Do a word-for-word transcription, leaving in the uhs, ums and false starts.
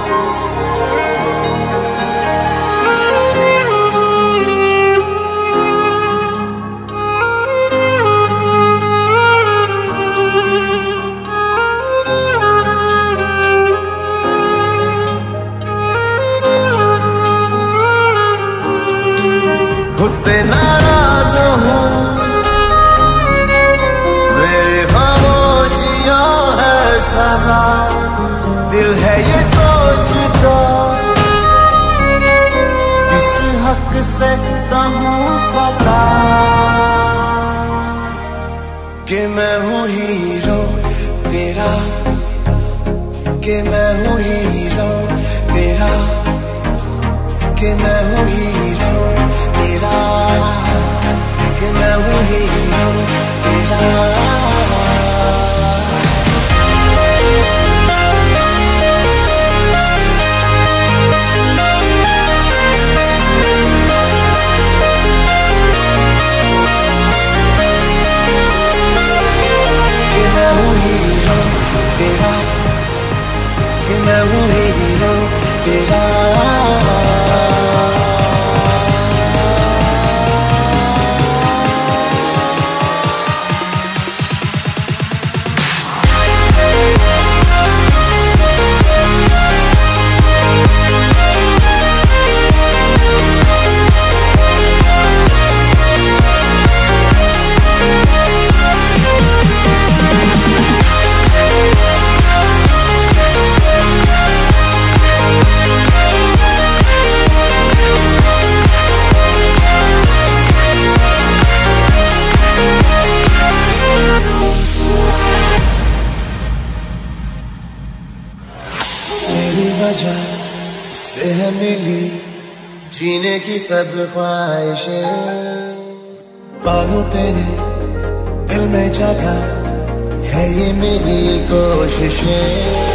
खुद से नाराज हूँ, मेरी खामोशियाँ है सजा। दिल है ये सोचता किस हक से कहूँ पता कि मैं हूँ हीरो तेरा, कि मैं हूँ हीरो तेरा, कि मैं हूँ हीरो तेरा, कि मैं हूँ हीरो तेरा। कि मैं हूँ हीरो तेरा, कि मैं हूँ हीरो तेरा। तेरी वजह से है मिली जीने की सब ख्वाहिशें, पालूं तेरे दिल में जगह है ये मेरी कोशिशें।